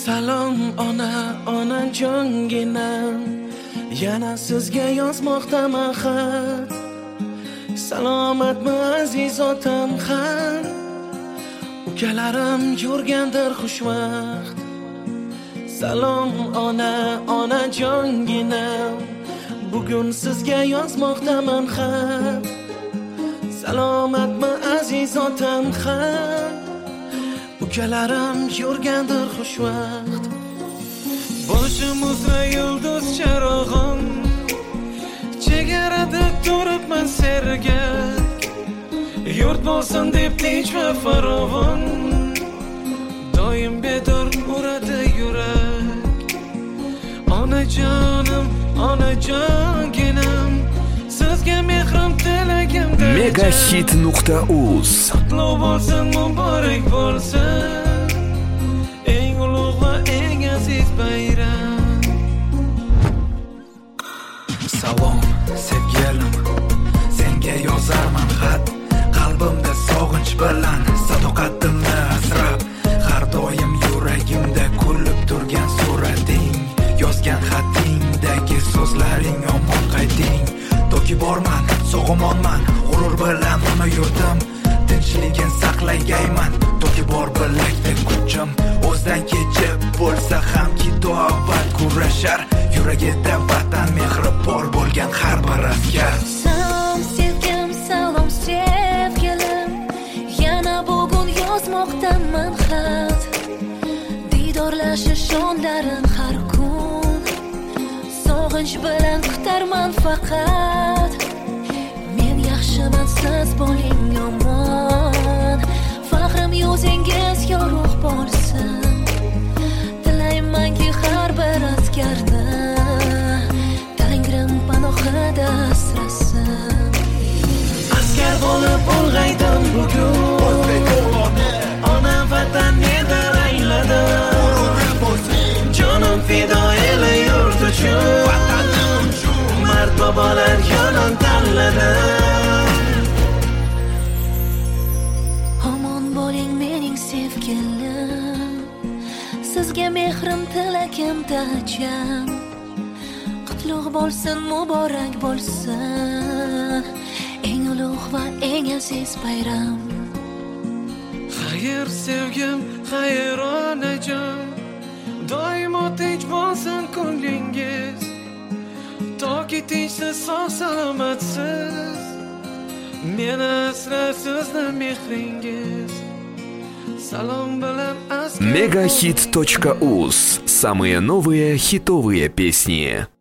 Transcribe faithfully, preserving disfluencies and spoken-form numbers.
Salom ona, onajonginam, yana sizga yozmoqdaman xat. Salomatmi aziz otam ham, ukalarim yurgandir xushvaqt. Salom ona, onajonginam, bugun sizga yozmoqdaman xat. Salomatmi aziz otam ham, ukalarim yurgandir xushvaqt. Boshimizda yulduz charog'im, chegarada turibman sergak. Yurt bo'lsin deb tinch va farovon, doim bedor uradi yurak. Onajonim, onajonginam, sizga mehrim tilagimda. megahit nuqta uz Qutlug' bo'lsin, muborak bo'lsin, eng ulug' va eng aziz bayram. Salom sevgilim, senga yozarman xat. Qalbimda sog'inch bilan sadoqatimni asrab, har doim yuragimda kulib turgan surating. Yozgan xatingdagi so'zlaring omon qayting. Toki borman, sog'omonman, g'urur bilan uni yurdim. Tinchligin saqlagayman, toki bor bilakda kuchim. O'zdan kechib bo'lsa ham ki duovat kurashar. Yuragida vatan mehri bor bo'lgan har bir askar. Salom sevgim, salom sevgilim, yana bugun yozmoqdaman xat. Didorlashish onlarin har kun, sog'inch bilan kutarman faqat. Men yaxshiman, siz bo'ling yomon, faxrim yuzingiz yorug' bo'lsin. Tilaymanki har bir askarni Tangrim panohida asrasin. Askar bo'lib ulg'aydim bugun, o'zbek o'g'loni, ona vatanni darangladim. Jonim fido eli yurt uchun, vatanim uchun, mard bobolar yo'lin tanladim. Omon bo'ling mening sevgilim, sizga mehrim tilagimda jam. Qutlug' bo'lsin, muborak bo'lsin, eng ulug' va eng aziz bayram. Xayr sevgim, xayr onajon, doimo tinch bo'lsin ko'nglingiz. Toki tinchsiz, sog' salomatsiz, meni asrasiz mehringiz. Салом bilan askar megahit точка uz. Самые новые хитовые песни.